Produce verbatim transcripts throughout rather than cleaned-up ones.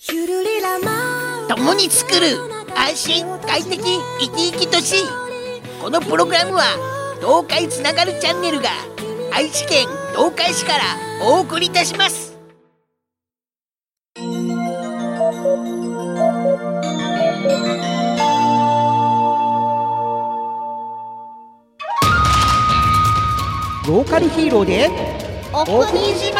共に作る安心快適生き生き都市。このプログラムは東海つながるチャンネルが愛知県東海市からお送りいたします。 ローカルヒーローでお国自慢。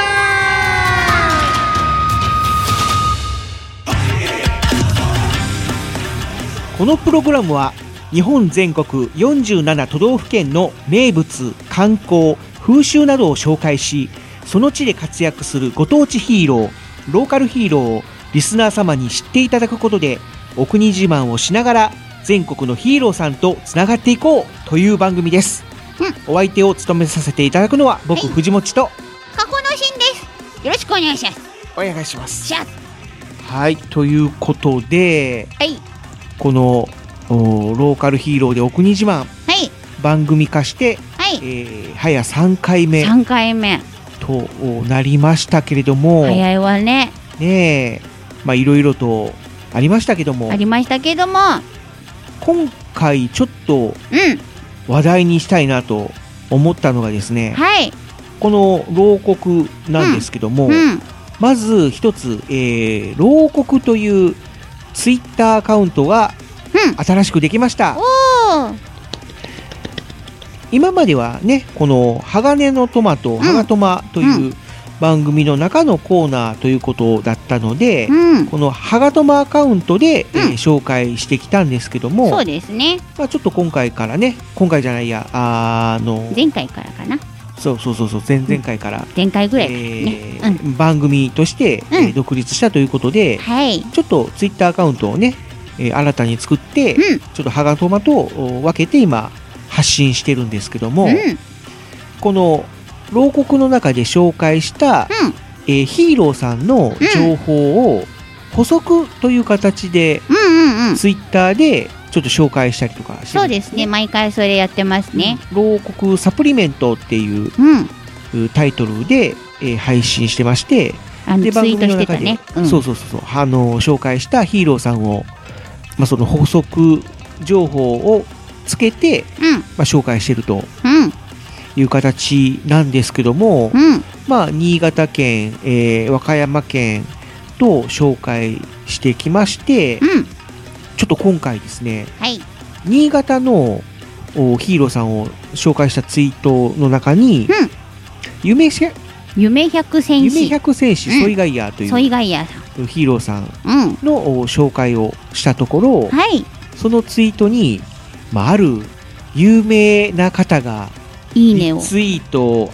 このプログラムは日本全国よんじゅうなな都道府県の名物、観光、風習などを紹介し、その地で活躍するご当地ヒーロー、ローカルヒーローをリスナー様に知っていただくことで、お国自慢をしながら全国のヒーローさんとつながっていこうという番組です。うん、お相手を務めさせていただくのは僕、はい、藤持と加古のしんです。よろしくお願いします。 お願いします。 シャッはい、ということで、 はい、 このローカルヒーローでお国自慢、はい、番組化して、はい、えー、早さんかいめさんかいめとなりましたけれども、 早いわね。 ねえ、まあいろいろとありましたけどもありましたけども今回ちょっと話題にしたいなと思ったのがですね、 はい、 この牢獄なんですけども、うんうん、まず一つ、えー、牢獄というツイッターアカウントが新しくできました。 うん、 今まではね、この鋼のトマト、ハガトマという番組の中のコーナーということだったので、うん、このハガトマアカウントで、うん、えー、紹介してきたんですけども、 そうですね、 まあ、ちょっと今回からね、今回じゃないや、あの前回からかな、 そうそうそうそう、前々回から、うん、 前回ぐらいからね、 えーうん、番組として、 うん、 えー、独立したということで、 はい、 ちょっとツイッターアカウントをね、えー、新たに作って、うん、ちょっとハガトマと分けて今発信してるんですけども、うん、この牢獄の中で紹介した、うん、えー、ヒーローさんの情報を補足という形で、うんうんうん、ツイッターでちょっと紹介したりとかしてる、ね、 そうですね、毎回それやってますね。 牢獄サプリメントっていう、うん、タイトルで、えー、配信してまして、 あので番組の中で、ね、うん、 そうそうそうそう、あの紹介したヒーローさんを、まあ、その補足情報をつけて、うん、まあ、紹介しているという形なんですけども、うん、まあ、新潟県、えー、和歌山県と紹介してきまして、うん、ちょっと今回ですね、 はい、 新潟のヒーローさんを紹介したツイートの中に、うん、夢し夢百戦士夢百戦士、うん、ソイガイヤーというソイガイヤーヒーローさんの紹介をしたところ、 はい、 そのツイートに、まあ、ある有名な方がいいねをツイート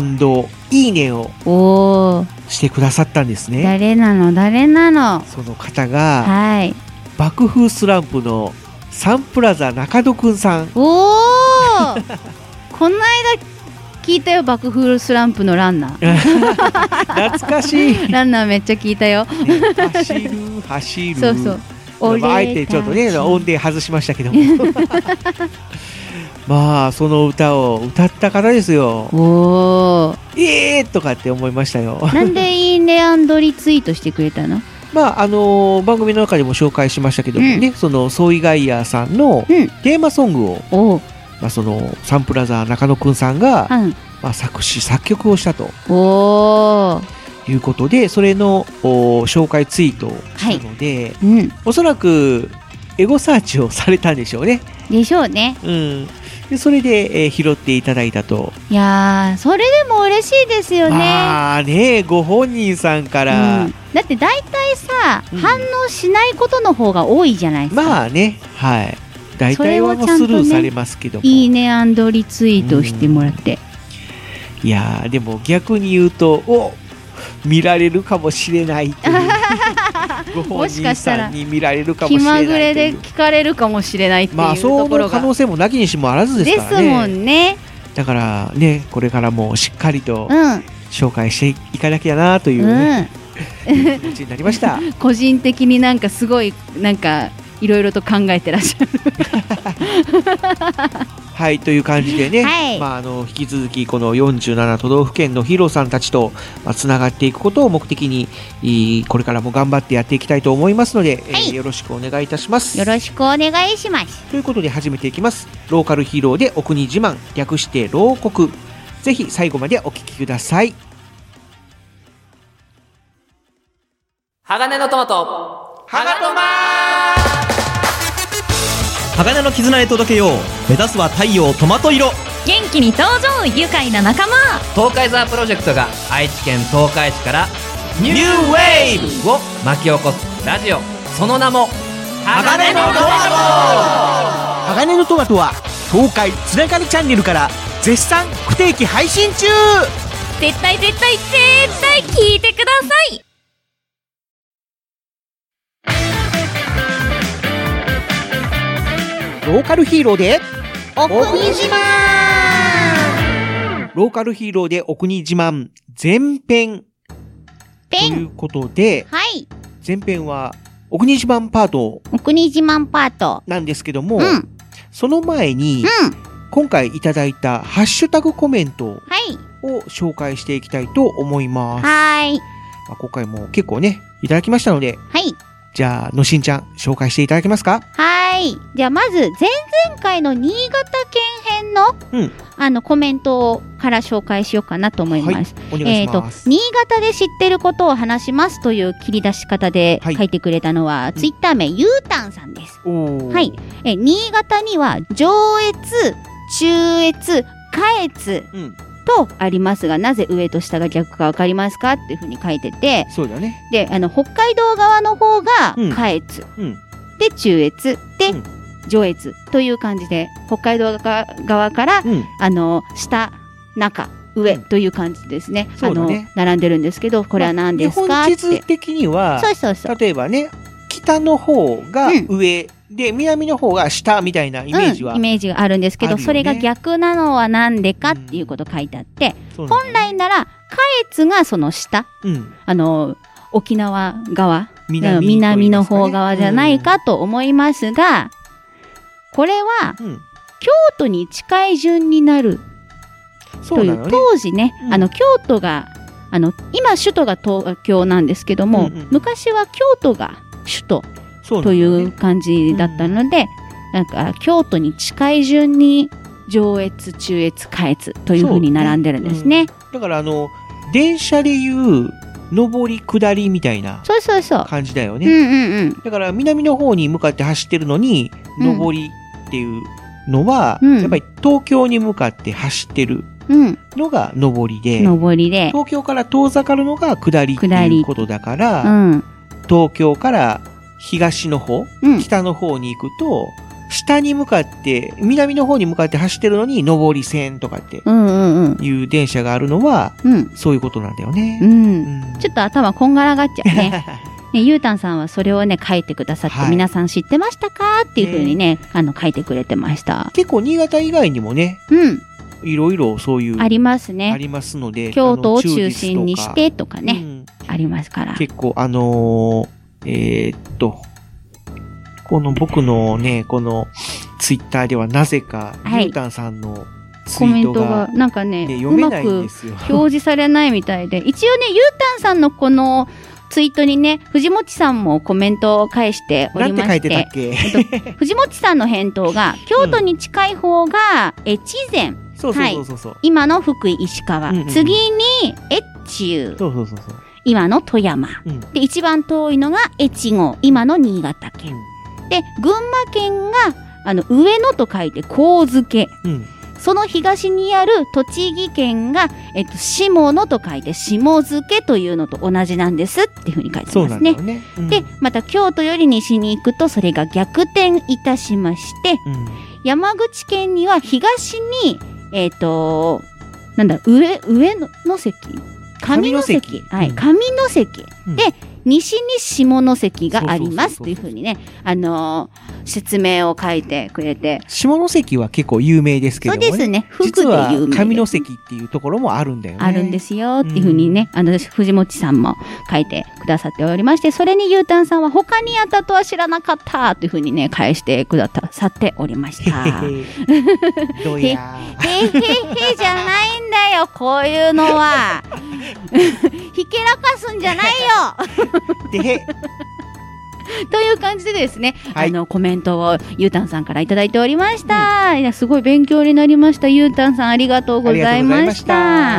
&いいねをしてくださったんですね。 誰なの誰なの。 その方が、 はい、 爆風スランプのサンプラザ中野くんさん。 おーこの間聞いたよ、爆風スランプのランナー懐かしいランナーめっちゃ聞いたよ、 ね、走る走る、 そうそう、 まあ、あえてちょっとね音程外しましたけどもまあその歌を歌った方ですよ。 おー、 えーとかって思いましたよ。 なんでいいね&リツイートしてくれたの？ まああのー、番組の中でも紹介しましたけどもね、うん、そのソイガイヤーさんのテーマソングを、うん、まあ、そのサンプラザ中野くんさんが、うん、まあ、作詞作曲をしたとおいうことで、それの紹介ツイートをしたので、はい、うん、おそらくエゴサーチをされたんでしょうね。 でしょうね。 うん、でそれで、えー、拾っていただいたと。 いやー、それでも嬉しいですよね。 まあね、ご本人さんから、 うん、だって大体さ、うん、反応しないことの方が多いじゃないですか。 まあね、はい、大体はもうスルーされますけども、 ね、いいね&リツイートしてもらって、 うん、いやーでも逆に言うと、お見られるかもしれないというご本人さんに見られるかもしれないという、気まぐれで聞かれるかもしれないっていうところが、まあ、 その可能性もなきにしもあらずですからね。 ですもんね。 だからね、これからもしっかりと紹介していかなきゃなという、ね、うん、気持ちになりました。 個人的になんかすごいなんかいろいろと考えてらっしゃるはい、という感じでね、 はい、 まあ、あの引き続きこのよんじゅうなな都道府県のヒーローさんたちとつながっていくことを目的にこれからも頑張ってやっていきたいと思いますので、はい、えー、よろしくお願いいたします。 よろしくお願いします。 ということで始めていきます。ローカルヒーローでお国自慢、略して牢国。ぜひ最後までお聞きください。 鋼のトマト、 ハガトマ鋼の絆へ届けよう。目指すは太陽トマト色。 元気に登場、愉快な仲間。 東海ザープロジェクトが愛知県東海市からニューウェーブを巻き起こすラジオ、その名も鋼のトマト。 鋼のトマトは東海つながるチャンネルから絶賛不定期配信中。 絶対絶対絶対聞いてください。 ローカルヒーローでお国自慢。 ローカルヒーローでお国自慢前編ということで、 はい、 前編はお国自慢パートお国自慢パートなんですけども、 うん、 その前に、うん、今回いただいたハッシュタグコメントを紹介していきたいと思います。 はい、 まあ、今回も結構ねいただきましたので、 はい、 じゃあのしんちゃん紹介していただけますか？ はい。じゃあまず前々回の新潟県編の、うん、あのコメントから紹介しようかなと思います。 はい、お願いします。 えっと新潟で知ってることを話しますという切り出し方で書いてくれたのは、はい、ツイッター名、うん、ゆうたんさんです。はい。え新潟には上越、中越、下越、うんとありますが、なぜ上と下が逆かわかりますかっていうふうに書いてて、 そうだね。 で、あの北海道側の方が下越、うん、で中越で、うん、上越という感じで、北海道側から、うん、あの下、中、上という感じですね。うん、あのね、並んでるんですけど、これは何ですか、まあ、 日本地図的には、 そうそうそう、 例えばね、北の方が上、うんで南の方が下みたいなイメージは、 うん、イメージがあるんですけど、ね、それが逆なのはなんでかっていうこと書いてあって、うん、本来なら下越がその下、うん、あの沖縄側 南, 南の方側じゃないかと思いますが、うん、これは、うん、京都に近い順になるという、ね、当時ね、うん、あの京都があの今首都が東京なんですけども、うんうん、昔は京都が首都という感じだったので、うん、なんか京都に近い順に上越、中越、下越という風に並んでるんですね。 ね、うん、だからあの電車でいう上り下りみたいな感じだよね。 そうそうそう、うんうんうん、 だから南の方に向かって走ってるのに上りっていうのは、うん、やっぱり東京に向かって走ってるのが上りで、 うん、上りで東京から遠ざかるのが下りっていうことだから、うん、東京から東の方、うん、北の方に行くと、下に向かって、南の方に向かって走ってるのに、上り線とかっていう電車があるのは、うんうんうん、そういうことなんだよね。 うんうん、ちょっと頭こんがらがっちゃうね。ね、ゆうたんさんはそれをね、書いてくださって、はい、皆さん知ってましたかっていうふうにね、あの、書いてくれてました。 結構新潟以外にもね、うん。いろいろそういう。 ありますね。 ありますので。 京都を中心にしてとかね、うん、ありますから。 結構、あのー、えー、っと、この僕のね、このツイッターではなぜか、はい、ゆうたんさんのツイートが、ね、コメントがなんかね、 読めないんですよ。 うまく表示されないみたいで、一応ね、ゆうたんさんのこのツイートにね、藤本さんもコメントを返しておりまして、 なんて書いてたっけ？ えっと、藤本さんの返答が、京都に近い方が越前、 そうそうそうそう、 はい、今の福井石川、うんうんうん、次に越中、 そうそうそうそう、 今の富山、うん、で一番遠いのが越後、今の新潟県、うん、で群馬県があの上野と書いて上野、うん、その東にある栃木県が、えっと、下野と書いて下野というのと同じなんですっていうふうに書いてますね。そうなんだよね、うん、でまた京都より西に行くとそれが逆転いたしまして、うん、山口県には東にえっとなんだ上上の関上関、はい、上関、うん、で西に下関がありますというふうにね、あのー、説明を書いてくれて。 下関は結構有名ですけどもね。 そうですね。 実は上関っていうところもあるんだよね。 あるんですよっていうふうにね、うん、あの、藤本さんも書いてくださっておりまして、それにゆうたんさんは他にあったとは知らなかったというふうにね、返してくださっておりました。 どうやへへへへじゃないんだよ、こういうのは。ひけらかすんじゃないよ。 でという感じでですね、 はい、 あのコメントをゆうたんさんからいただいておりました、うん、いやすごい勉強になりました。ゆうたんさんありがとうございました。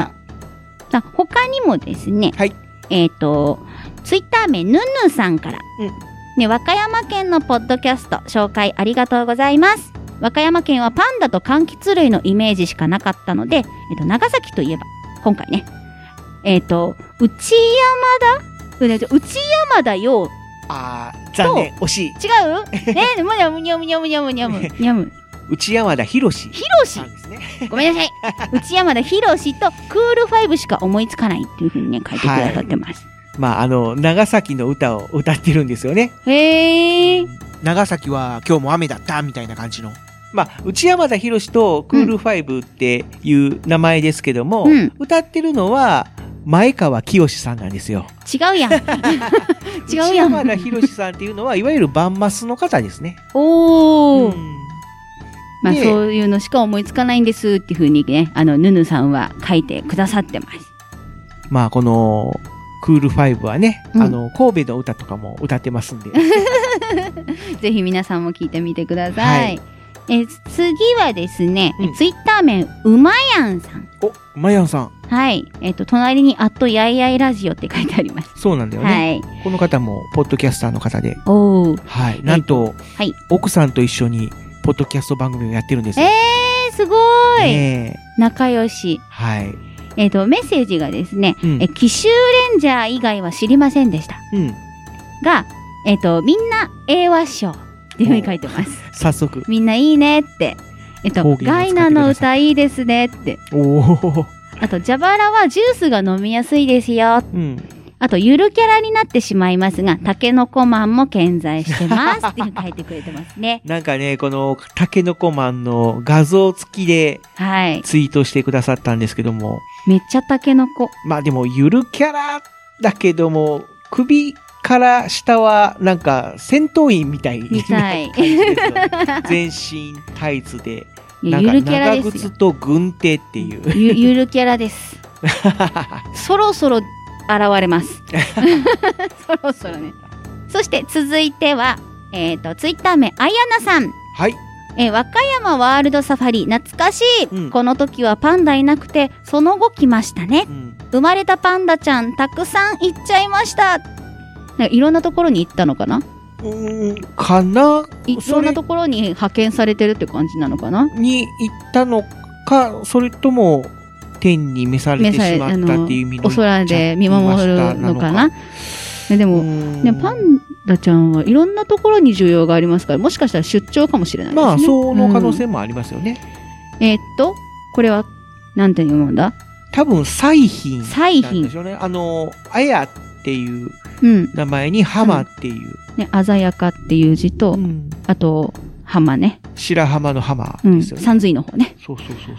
さあ他にもですね、 はい、 えっ、ー、とツイッター名ぬぬさんから、うんね、和歌山県のポッドキャスト紹介ありがとうございます。和歌山県はパンダと柑橘類のイメージしかなかったので、えー、と長崎といえば今回ね、えっ、ー、と内山田内山田よ。 あー、残念、惜しい。 違うえー、むにゃむにゃむにゃむにゃむにゃむにゃむ。 内山田博士。 博士ですね。ごめんなさい。内山田博士とクールファイブしか思いつかないっていうふうにね、書いてくださってます。はい、 まあ、あの、長崎の歌を歌ってるんですよね。 へー。 長崎は今日も雨だったみたいな感じの。まあ、内山田博士とクールファイブっていう名前ですけども、うん、歌ってるのは、前川清さんなんですよ。 違うやん。違うやん。 内山田博さんっていうのは、いわゆるバンマスの方ですね。 おー。うん、まあ、そういうのしか思いつかないんですっていうふうにね、あの、ぬぬさんは書いてくださってます。 まあ、この、クールファイブはね、うん、あの、神戸の歌とかも歌ってますんで。 ぜひ皆さんも聞いてみてください。はい、え次はですね、うん、ツイッター名、うまやんさん。 お、うまやんさん。 はい。えっ、ー、と、隣に、アットやいやいラジオって書いてあります。 そうなんだよね。 はい。 この方も、ポッドキャスターの方で。 おー。 はい。なんと、はい。奥さんと一緒に、ポッドキャスト番組をやってるんですよ。 えー、すごーい。ね、仲良し。 はい。 えっ、ー、と、メッセージがですね、うん、え、奇襲レンジャー以外は知りませんでした。 うん。 が、えっ、ー、と、みんな、英和賞っていうふうに書いてます。 早速。 みんないいねって。えっと、ガイナの歌いいですねって。 おー。 あと、蛇腹はジュースが飲みやすいですよ。 うん。 あと、ゆるキャラになってしまいますが、タケノコマンも健在してますっていう書いてくれてますね。 なんかね、このタケノコマンの画像付きで、はい。ツイートしてくださったんですけども。はい、 めっちゃタケノコ。 まあでも、ゆるキャラだけども、首から下は、なんか、戦闘員みたいな感じですよね。全身タイツで。 ゆるキャラですよ。 長靴と軍手っていう。 ゆ、ゆるキャラです。そろそろ現れます。そろそろね。そして続いては、えっ、ー、と、ツイッター名、あやなさん。 はい。 えー、和歌山ワールドサファリ、懐かしい、うん。この時はパンダいなくて、その後来ましたね。うん、生まれたパンダちゃん、たくさん行っちゃいました。いろんなところに行ったのかな？ うーん、かないろんなところに派遣されてるって感じなのかなに行ったのか、それとも天に召されてしまったっていう意味のお空で見守るのかな。でも、ね、パンダちゃんはいろんなところに需要がありますから、もしかしたら出張かもしれないですね。 まあ、その可能性もありますよね。 うん、えー、っと、これは、なんて読むんだ？ 多分、彩浜なんでしょうね。 彩浜。あの、あやっていう名前に浜っていう。うんね、鮮やかっていう字と、うん、あと、浜ね。 白浜の浜ですよね。 さんずいの方ね。 そうそうそうそう。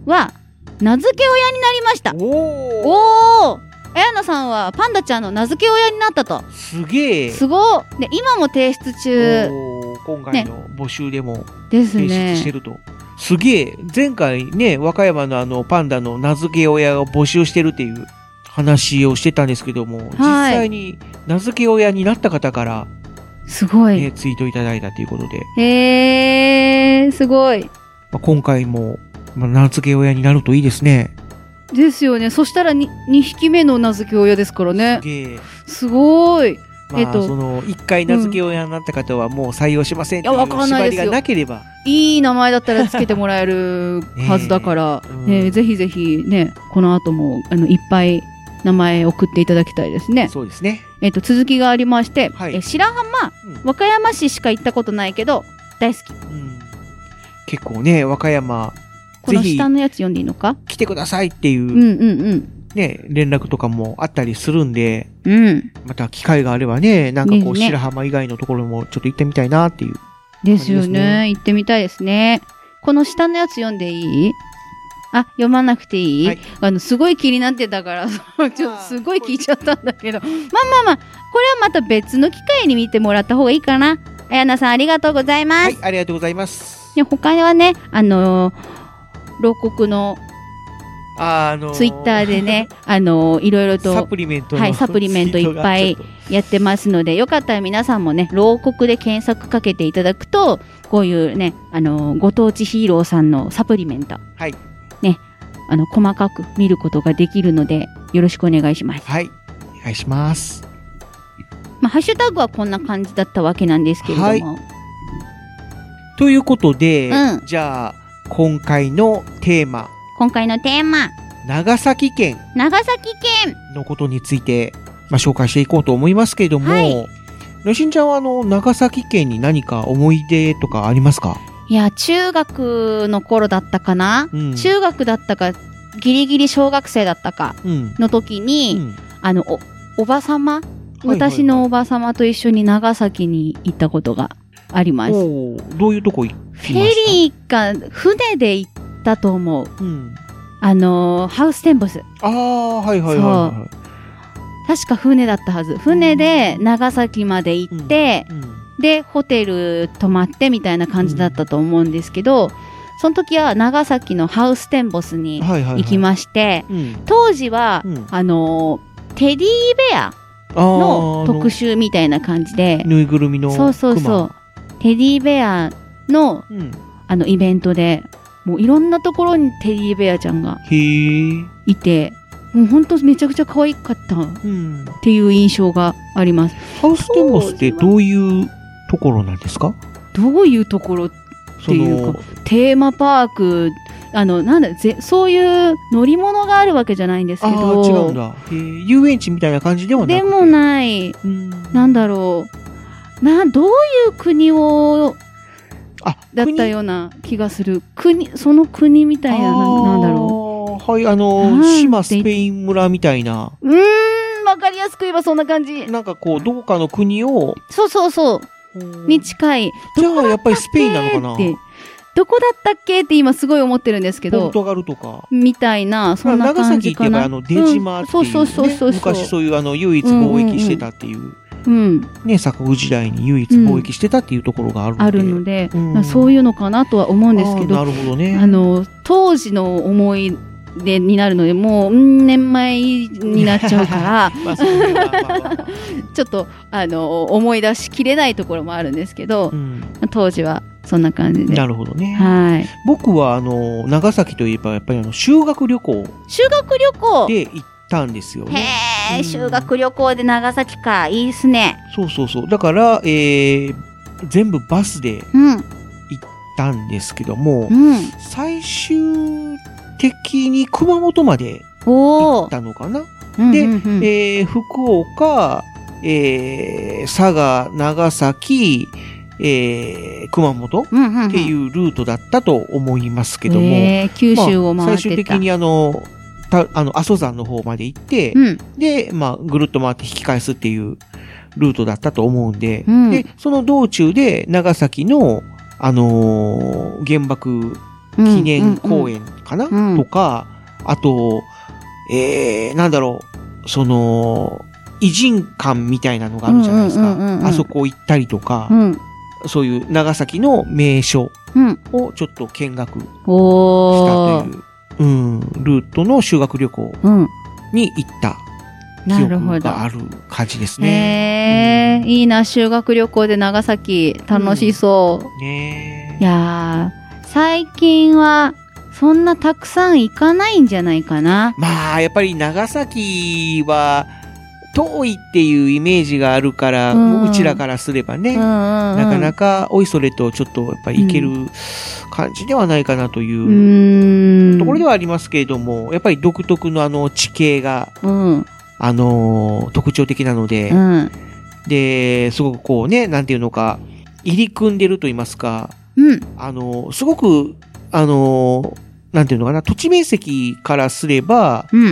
は、名付け親になりました。 おーおーあやなさんはパンダちゃんの名付け親になったと。 すげえ。 すごい。で、今も提出中。 お今回の募集でも提出してると。ね、すげえ。前回ね、和歌山のあのパンダの名付け親を募集してるっていう話をしてたんですけども、はい、実際に名付け親になった方から、 すごい、 ね。ツイートいただいたということで。 へー、すごい。 まあ、今回も、まあ、名付け親になるといいですね。 ですよね。そしたら に, にひきめの名付け親ですからね。 すげえ。 すごい。 まあ、えっと、その、一回名付け親になった方はもう採用しませんっていう縛りがなければ。 いい名前だったらつけてもらえるはずだから、ねうん、えー、ぜひぜひね、この後も、あの、いっぱい名前送っていただきたいですね。 そうですね。 えっと、続きがありまして、はい、え白浜、 うん、 和歌山市しか行ったことないけど、大好き。うん、 結構ね、和歌山、 この下のやつ読んでいいのか？ 来てくださいっていう、 うんうんうん。 ね、連絡とかもあったりするんで、 うん。 また機会があればね、なんかこう、 ね、 白浜以外のところもちょっと行ってみたいなっていう、 ね。ですよね。行ってみたいですね。この下のやつ読んでいい？あ、読まなくていい？はい、あの、すごい気になってたから、ちょっとすごい聞いちゃったんだけど。まあまあまあ、これはまた別の機会に見てもらった方がいいかな。あやなさん、ありがとうございます。はい、 ありがとうございます。 で他はね、あのー、牢獄の、 あのー、 ツイッターでね、あのー、いろいろと、 サプリメントのはい、サプリメントいっぱいやってますので、よかったら皆さんもね、牢獄で検索かけていただくと、こういうね、あのー、ご当地ヒーローさんのサプリメント、 はい、 ね、あの、細かく見ることができるので、よろしくお願いします。 はい、お願いします。 まあ、ハッシュタグはこんな感じだったわけなんですけれども。はい、 ということで、 うん、 じゃあ、今回のテーマ。 今回のテーマ。 長崎県。 長崎県のことについて、まあ、紹介していこうと思いますけれども、 はい、 のしんちゃんはあの、長崎県に何か思い出とかありますか？ いや、中学の頃だったかな、うん、中学だったか、ギリギリ小学生だったかの時に、うんうん、あの、お、おばさま、私のおばさまと一緒に長崎に行ったことがあります。 おどういうとこ行きました？ フェリーか、船で行ったと思う。うん、あのー、ハウステンボス。 ああ、はいはいはい、はい。 確か船だったはず。船で長崎まで行って、うんうん、で、ホテル泊まってみたいな感じだったと思うんですけど、うん、その時は長崎のハウステンボスに行きまして、はいはいはい、当時は、うん、あのー、テディベアの特集みたいな感じで、 ぬいぐるみのクマ。 そうそうそう。テディベアの、うん、あのイベントで、もういろんなところにテディベアちゃんがいて、もう本当めちゃくちゃ可愛かったっていう印象があります。 ハウステンボスってどういうところなんですか？ どういうところっていうか、テーマパーク、あの、なんだ、ぜ、そういう乗り物があるわけじゃないんですけど。 ああ、違うんだ。へ遊園地みたいな感じではなくて。 でもない。んなんだろう。な、どういう国を、あ、だったような気がする。国、その国みたいな、な、なんだろう。はい、あの、島スペイン村みたいな。 うーん、わかりやすく言えばそんな感じ。 なんかこう、どこかの国を。 そうそうそう。に近い。 じゃあ、やっぱりスペインなのかな？ どこだったっけって今すごい思ってるんですけど。 ポルトガルとか。 みたいな、そんな感じかな。 長崎って言えばあの、出島っていう、ね、うん、そうそうそうそう。昔そういうあの、唯一貿易してたっていう。うんうんうん、ね、鎖国時代に唯一貿易してたっていうところがあるので。 あるので、うん、そういうのかなとは思うんですけど。 なるほどね。 あの、当時の思い出になるので、もう、うん年前になっちゃうから、ちょっと、あの、思い出しきれないところもあるんですけど、うん、当時はそんな感じで。 なるほどね。 はい。 僕は、あの、長崎といえば、やっぱりあの、修学旅行。 修学旅行で行ったんですよね。 へー、修学旅行で長崎か。いいっすね。 そうそうそう。だから、えー、全部バスで行ったんですけども、うん、最終的に熊本まで行ったのかな。で、うんうんうん、えー、福岡、えー、佐賀、長崎、えー、熊本っていうルートだったと思いますけども、 えー、九州を回ってた、 まあ、最終的にあの、たあの、阿蘇山の方まで行って、うん、で、まあ、ぐるっと回って引き返すっていうルートだったと思うんで、うん、で、その道中で長崎の、あのー、原爆記念公園かな、うんうんうん、とか、あと、えー、なんだろう、その、偉人館みたいなのがあるじゃないですか。うんうんうんうん、あそこ行ったりとか、うん、そういう長崎の名所をちょっと見学したという、うん、ルートの修学旅行に行った記憶がある感じですね。 へー、うん、いいな、修学旅行で長崎楽しそう。うん、ね、いやー、最近はそんなたくさん行かないんじゃないかな。 まあ、やっぱり長崎は遠いっていうイメージがあるから、うん、うちらからすればね、うんうんうん、なかなかおいそれとちょっとやっぱり行ける感じではないかなというところではありますけれども、やっぱり独特のあの地形が、うん、あのー、特徴的なので、うん、で、すごくこうね、なんていうのか、入り組んでると言いますか、うん、あのー、すごく、あのー、なんていうのかな、土地面積からすれば、うん、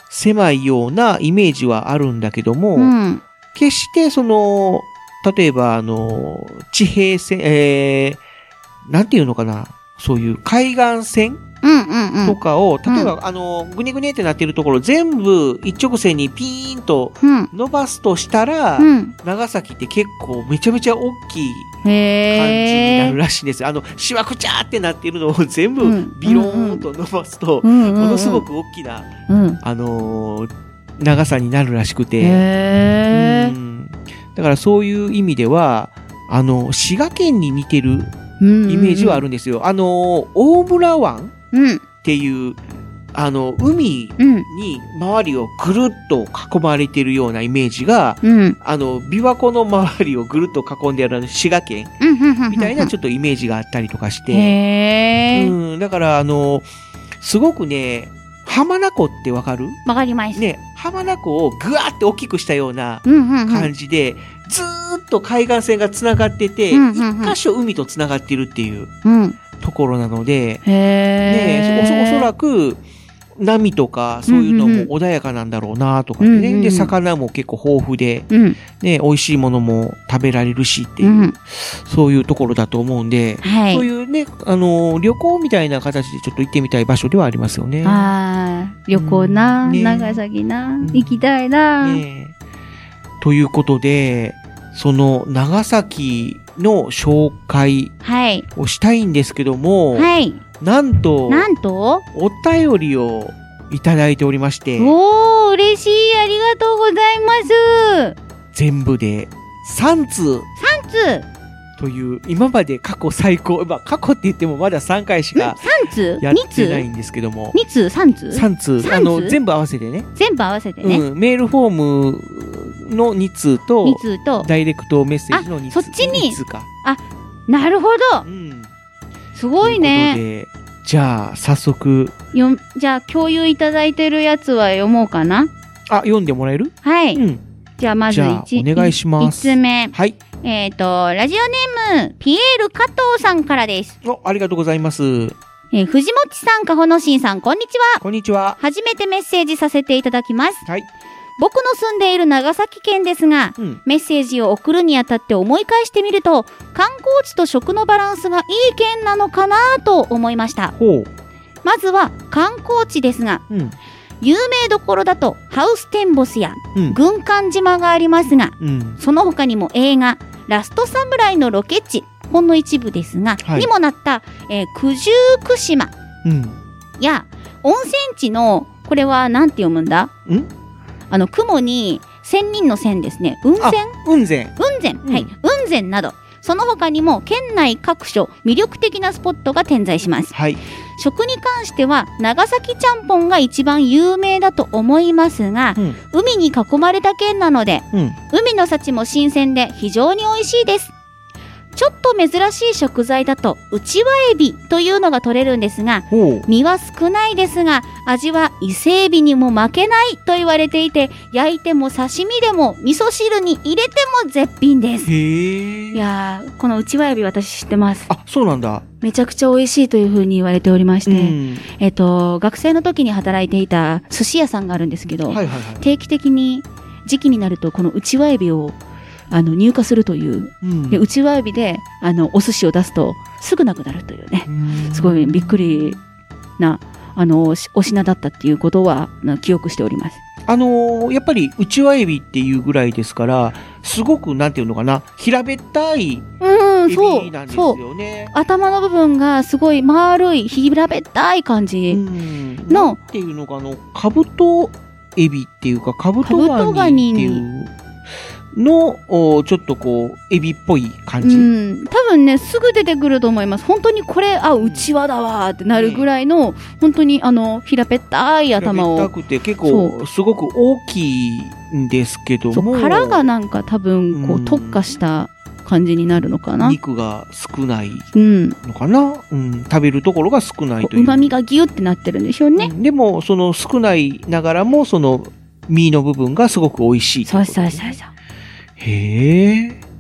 狭いようなイメージはあるんだけども、うん、決してその、例えばあの、地平線、えー、なんていうのかな、そういう海岸線とかを、うんうんうん、例えば、うん、あの、ぐにぐにってなってるところ全部一直線にピーンと伸ばすとしたら、うん、長崎って結構めちゃめちゃ大きい感じになるらしいんです。あの、しわくちゃーってなってるのを全部ビローンと伸ばすと、うんうんうん、ものすごく大きな、うん、あのー、長さになるらしくて、へー、うん、だからそういう意味では、あの、滋賀県に似てるイメージはあるんですよ。うんうんうん、あの、大村湾っていう、うん、あの、海に周りをぐるっと囲まれてるようなイメージが、うん、あの、琵琶湖の周りをぐるっと囲んである滋賀県みたいなちょっとイメージがあったりとかして、へー、うん、だから、あの、すごくね、浜名湖ってわかる？ わかります。 ね、浜名湖をぐわーって大きくしたような感じで、うんうんうん、ずーっと海岸線がつながってて、うんうんうん、一箇所海とつながってるっていうところなので、うん、ね、おそ、おそらく波とかそういうのも穏やかなんだろうなとかね、うんうんうん、で魚も結構豊富で、うん、ね、美味しいものも食べられるしっていう、うん、そういうところだと思うんで、はい、そういうね、あの旅行みたいな形でちょっと行ってみたい場所ではありますよね。 ああ、旅行な、うんね、長崎な、うん、行きたいな、ね。 ということで、その長崎の紹介をしたいんですけども、はい、なんと、 なんと、 お便りをいただいておりまして、 おー、嬉しい、ありがとうございます。 全部でさんつう。 さんつうという、今まで過去最高、まあ過去って言ってもまださんかいしかやってないんですけども。 につう ?さんつうさんつう。あの、全部合わせてね。 全部合わせてね。 うん、メールフォームのにつうと、 につうと、 ダイレクトメッセージのにつう。 そっちに。 につうか。 あ、なるほど。うん。すごいね。 ということで、じゃあ、早速。 よ、じゃあ、共有いただいてるやつは読もうかな。 あ、読んでもらえる？ はい。うん。じゃあ、まずいち、 お願いします。 いつつめ。 はい。 えっと、ラジオネーム、ピエール加藤さんからです。 お、ありがとうございます。 えー、藤本さん、かほのしんさん、こんにちは。 こんにちは。 初めてメッセージさせていただきます。 はい。 僕の住んでいる長崎県ですが、うん、メッセージを送るにあたって思い返してみると、観光地と食のバランスがいい県なのかなと思いました。ほう。まずは観光地ですが、うん、有名どころだとハウステンボスや軍艦島がありますが、うん、その他にも映画ラストサムライのロケ地、ほんの一部ですが、はい、にもなった、えー、九十九島、うん、や温泉地の、これはなんて読むんだ？ん？あの雲に千人の線ですね。雲仙？ 雲仙。 雲仙、うん、はい、雲仙など、その他にも県内各所魅力的なスポットが点在します。はい。食に関しては長崎ちゃんぽんが一番有名だと思いますが、うん、海に囲まれた県なので、うん、海の幸も新鮮で非常に美味しいです。ちょっと珍しい食材だとうちわエビというのが取れるんですが、身は少ないですが味は伊勢エビにも負けないと言われていて、焼いても刺身でも味噌汁に入れても絶品です。へー。いやー、このうちわエビ私知ってます。 あ、そうなんだ。 めちゃくちゃ美味しいというふうに言われておりまして、うん、えっと学生の時に働いていた寿司屋さんがあるんですけど、はいはいはい、定期的に時期になるとこのうちわエビをあの入荷するという、うん、でうちわエビであのお寿司を出すとすぐなくなるというね、うすごいびっくりなあのお品だったっていうことは記憶しております。 あのー、やっぱりうちわエビっていうぐらいですから、すごくなんていうのかな、平べったいエビなんですよね。 そうそう、頭の部分がすごい丸い平べったい感じの、 なんていうのかな、カブトエビっていうかカブトガニっていうのちょっとこうエビっぽい感じ、うん、 多分ねすぐ出てくると思います。本当にこれあうちわだわってなるぐらいの、ね、本当にあの平べったい頭を、 平べったくて結構すごく大きいんですけども、 殻がなんか多分こう特化した感じになるのかな。 肉が少ないのかな、うんうん、食べるところが少ないという、 旨味がギュってなってるんでしょうね、うん、 でもその少ないながらもその身の部分がすごく美味しい。 そうそうそうそう。 へえ。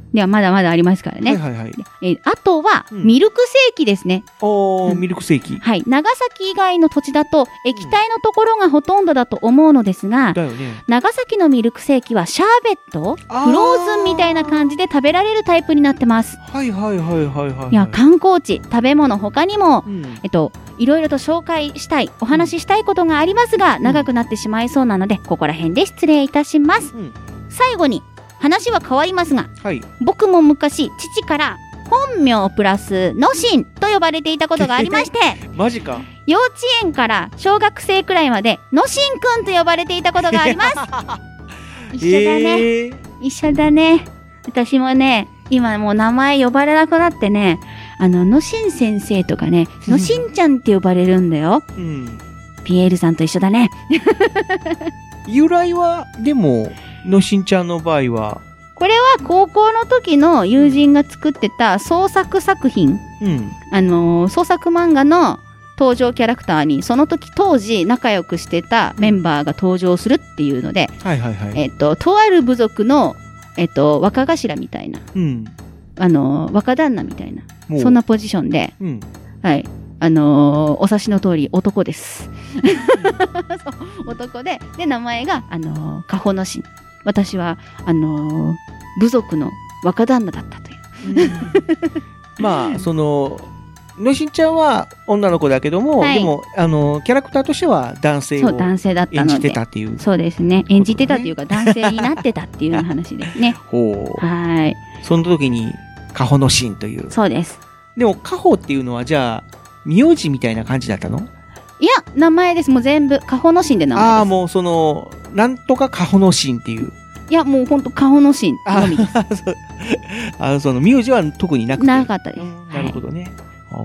ではまだまだありますからね。 はいはいはい。 えー、あとは、うん、ミルクセーキですね。 おー、うん、ミルクセーキ。 はい。長崎以外の土地だと、液体のところがほとんどだと思うのですが、 だよね、 長崎のミルクセーキはシャーベット、フローズンみたいな感じで食べられるタイプになってます。 はいはいはいはいはい、はい。 いや、観光地、食べ物他にも、 うん、 えっと、いろいろと紹介したい、お話ししたいことがありますが、うん、長くなってしまいそうなので、ここら辺で失礼いたします。うん、最後に、話は変わりますが、 はい、 僕も昔父から本名プラスのしんと呼ばれていたことがありましてマジか。 幼稚園から小学生くらいまでのしんくんと呼ばれていたことがあります一緒だね、えー、一緒だね。私もね今もう名前呼ばれなくなってね、あののしん先生とかねのしんちゃんって呼ばれるんだよ、うん、ピエールさんと一緒だね由来はでものしんちゃんの場合はこれは高校の時の友人が作ってた創作作品、うん、あのー、創作漫画の登場キャラクターにその時当時仲良くしてたメンバーが登場するっていうので、 はいはいはい、 えっととある部族のえっと若頭みたいな、 うん、 あのー、若旦那みたいなそんなポジションで、 うん、 はいあのー、お察しの通り男ですそう男でで名前があのー、かほのしん。私はあのー、部族の若旦那だったという、うん、 まあそののしんちゃんは女の子だけども、はい、でもあのキャラクターとしては男性を演じてたっていう、 そうですね、演じてたっていうか男性になってたっていう話ですねほう、 はい、 その時にかほのしんという。 そうです。 でもかほっていうのはじゃあ名字みたいな感じだったの？ いや名前です。もう全部かほのしんで名前です。 ああもうそのなんとかかほのしんっていう。 いやもうほんとかほのしんのみです。 ああその名字は特になくて。 なかったです。 なるほどね。はい、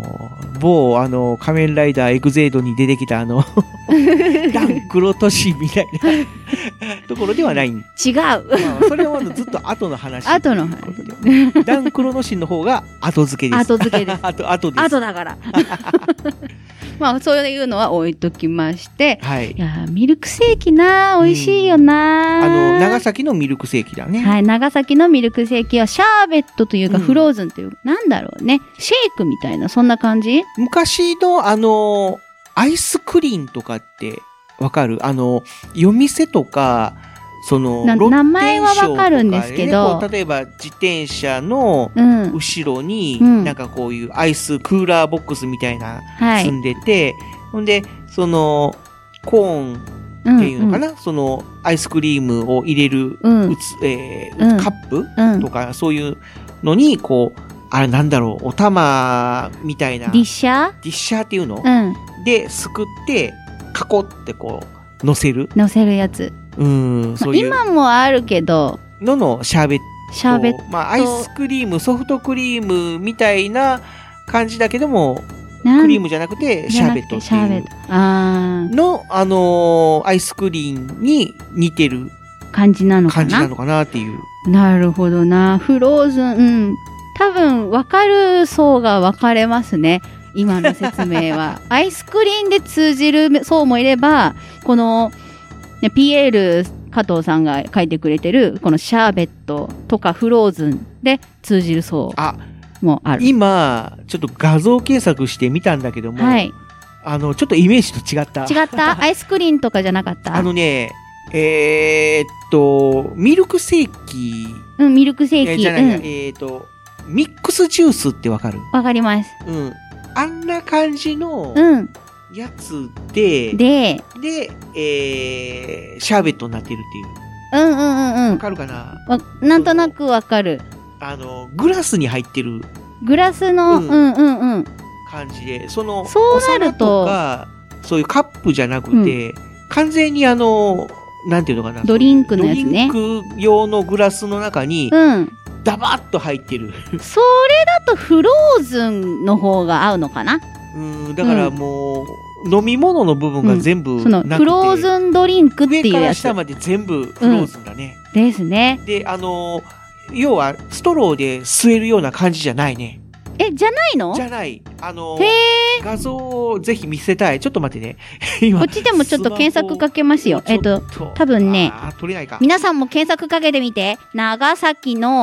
某あの仮面ライダーエグゼイドに出てきたあのダンクロトシみたいなところではない。違う。 まあ、 それはずっと後の話。 後の話。 ダンクロノシンの方が後付けです。 後付けです。 後後です。 後だから。まあそういうのは置いときまして、 はい。 いやミルクセーキな美味しいよな、 うん、あの長崎のミルクセーキだね。 はい、長崎のミルクセーキはシャーベットというか、うん、フローズンというなんだろうね、シェイクみたいなそんな感じ。 昔のあのアイスクリーンとかってわかる？あの夜店とか。その名前はわかるんですけど、 例えば自転車の後ろに、 うん、 なんかこういうアイスクーラーボックスみたいな積んでて、はい、ほんでそのコーンっていうのかな、うんうん、そのアイスクリームを入れる、うんうつえーうん、カップ、うん、とかそういうのにこうあれなんだろうお玉みたいなディッシャーディッシャーっていうの、 うん、 ですくってカコってこう乗せる乗せるやつ。 うん、そういう、 まあ、今もあるけどののシャーベット、 シャーベット、 まあ、アイスクリームソフトクリームみたいな感じだけどもクリームじゃなくてシャーベットっていうあの、あのー、アイスクリームに似てる感じなのかな感じなのかなっていう。 なるほどな。フローズン、うん、多分分かる層が分かれますね今の説明はアイスクリーンで通じる層もいればこのピエール加藤さんが書いてくれてるこのシャーベットとかフローズンで通じる層もある。 今ちょっと画像検索してみたんだけども、 はい、 あのちょっとイメージと違った違ったアイスクリーンとかじゃなかった。 あのねえー、っとミルクセーキ、 うん、ミルクセーキ、 えー、じゃない、うん、えー、っとミックスジュースってわかる？ わかります。 うん、あんな感じの、 うんやつで、 で、 で、えー、シャーベットになってるっていう。 うんうんうんうん。 わかるかな？ わ、なんとなくわかる。 あの、グラスに入ってる。 グラスの、うん、うんうんうん。 感じで、その、 そうなると、 お皿とか、そういうカップじゃなくて、うん、完全にあの、なんていうのかな。 ドリンクのやつね。 ドリンク用のグラスの中に、 うん。 ダバッと入ってる。 それだとフローズンの方が合うのかな？ うん、だからもう、うん、飲み物の部分が全部なくて、うん、そのフローズンドリンクっていうやつ。 上から下まで全部フローズンだね。 うん、ですね。 で、あのー、要はストローで吸えるような感じじゃないね。 え、じゃないの？ じゃない。あのー、 へー。 画像をぜひ見せたい。ちょっと待ってね。今こっちでもちょっと検索かけますよ。えっと、多分ね、 あ、取れないか。 皆さんも検索かけてみて。長崎の